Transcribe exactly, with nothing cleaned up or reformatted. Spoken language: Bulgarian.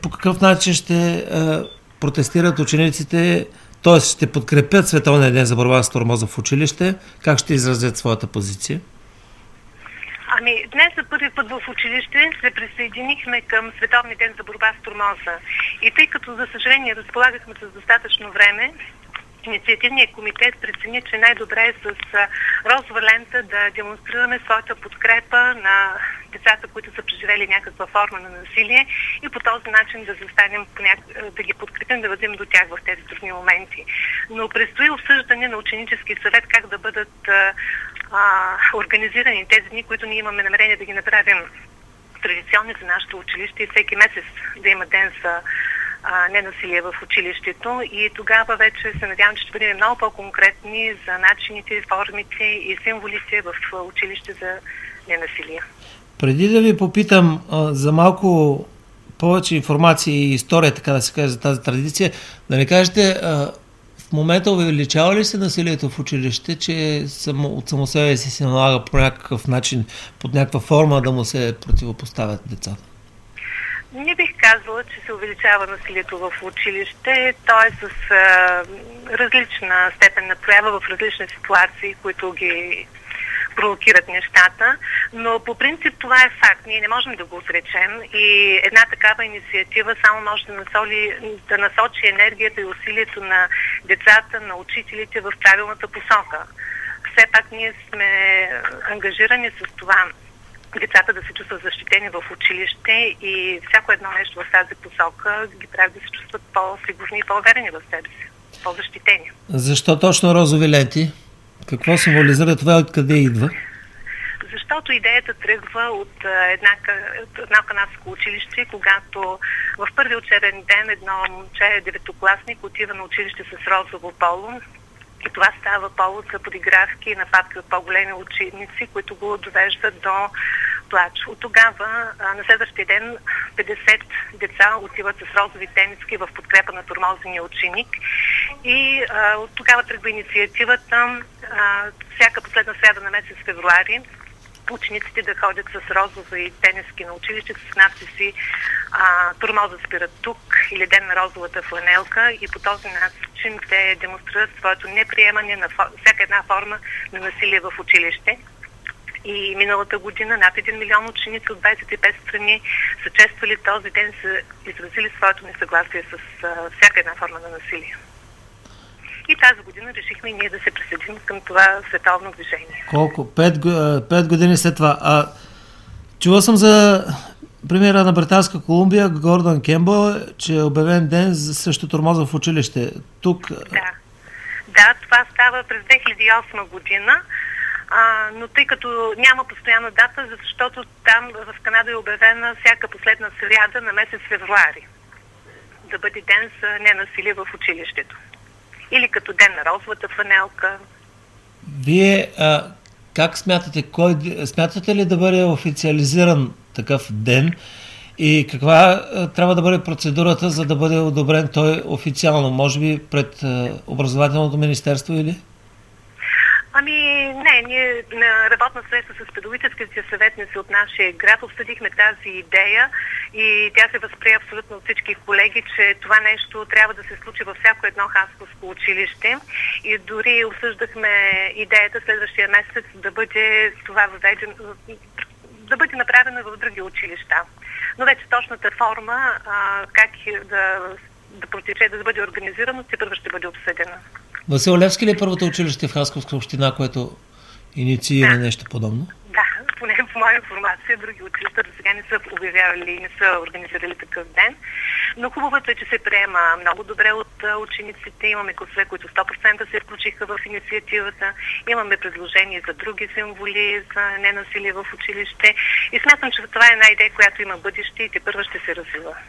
По какъв начин ще а, протестират учениците, т.е. ще подкрепят Световния ден за борба с тормоза в училище? Как ще изразят своята позиция? Ами, днес за първи път в училище се присъединихме към Световния ден за борба с тормоза. И тъй като, за съжаление, разполагахме с достатъчно време, Инициативният комитет прецени, че най-добре е с розова лента да демонстрираме своята подкрепа на децата, които са преживели някаква форма на насилие и по този начин да застанем, да ги подкрепим, да бъдем до тях в тези трудни моменти. Но предстои обсъждане на ученически съвет как да бъдат а, организирани тези дни, които ние имаме намерение да ги направим традиционни за нашето училище и всеки месец да има ден за ненасилие в училището и тогава вече се надявам, че ще бъдем много по-конкретни за начините, формите и символите в училище за ненасилие. Преди да ви попитам а, за малко повече информация и история, така да се каже, за тази традиция, да не кажете, а, в момента увеличава ли се насилието в училище, че само, от само себе си се налага по някакъв начин, под някаква форма да му се противопоставят децата? Не бих казала, че се увеличава насилието в училище. То е с а, различна степен на проява в различни ситуации, които ги провокират нещата. Но по принцип това е факт. Ние не можем да го отречем и една такава инициатива само може да, насоли, да насочи енергията и усилието на децата, на учителите в правилната посока. Все пак ние сме ангажирани с това децата да се чувстват защитени в училище и всяко едно нещо в тази посока ги прави да се чувстват по-сигурни и по-уверени в себе си, по-защитени. Защо точно розови ленти? Какво символизира това, откъде идва? Защото идеята тръгва от една, едно канадско училище, когато в първи учебен ден едно момче, деветокласник, отива на училище с розово поло. И това става повод за подигравки и нападки от по-големи ученици, които го довеждат до плач. От тогава, на следващия ден, петдесет деца отиват с розови тениски в подкрепа на тормозения ученик. И а, от тогава тръгва инициативата а, всяка последна сряда на месец февруари учениците да ходят с розови тениски на училище с надписи "Тормозът спира тук" или "Ден на розовата фланелка", и по този начин те демонстрират своето неприемане на всяка една форма на насилие в училище. И миналата година над един милион ученици от двадесет и пет страни са чествали този ден и са изразили своето несъгласие с всяка една форма на насилие. И тази година решихме и ние да се присъединим към това световно движение. Колко? Пет, пет години след това. А, чува съм за примера на Британска Колумбия, Гордън Кембъл, че е обявен ден срещу тормоза в училище. Тук... Да. да, това става през две хиляди и осма година, а, но тъй като няма постоянна дата, защото там в Канада е обявена всяка последна сряда на месец февруари да бъде ден за ненасилие в училището. Или като ден на розовата фланелка. Вие а, как смятате, кой, смятате ли да бъде официализиран такъв ден и каква а, трябва да бъде процедурата, за да бъде одобрен той официално? Може би пред а, образователното министерство или? Ами не, ние на работна среща с педагогическите съветници от нашия град обсъдихме тази идея и тя се възприе абсолютно от всички колеги, че това нещо трябва да се случи във всяко едно хасковско училище и дори обсъждахме идеята следващия месец да бъде това въведено, да бъде направено в други училища. Но вече точната форма, а, как да, да протече, да бъде организирано, те първо ще бъде обсъдена. Васил Левски ли е първото училище в Хасковска община, което инициира да. нещо подобно? Да, поне по моя информация, други училища до сега не са обявявали, не са организирали такъв ден. Но хубавото е, че се приема много добре от учениците. Имаме класове, които сто процента се включиха в инициативата. Имаме предложения за други символи, за ненасилие в училище. И смятам, че това е една идея, която има бъдеще и те първо ще се развива.